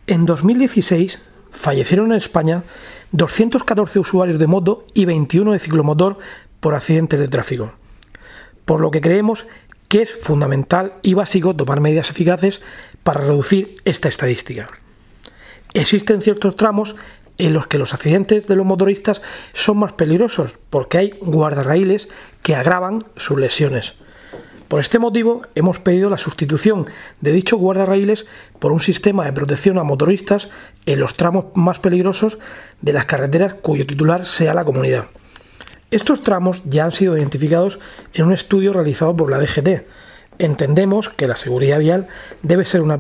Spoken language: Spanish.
En 2016 fallecieron en España 214 usuarios de moto y 21 de ciclomotor por accidentes de tráfico, por lo que creemos que es fundamental y básico tomar medidas eficaces para reducir esta estadística. Existen ciertos tramos en los que los accidentes de los motoristas son más peligrosos porque hay guardarraíles que agravan sus lesiones. Por este motivo hemos pedido la sustitución de dichos guardarraíles por un sistema de protección a motoristas en los tramos más peligrosos de las carreteras cuyo titular sea la comunidad. Estos tramos ya han sido identificados en un estudio realizado por la DGT. Entendemos que la seguridad vial debe ser una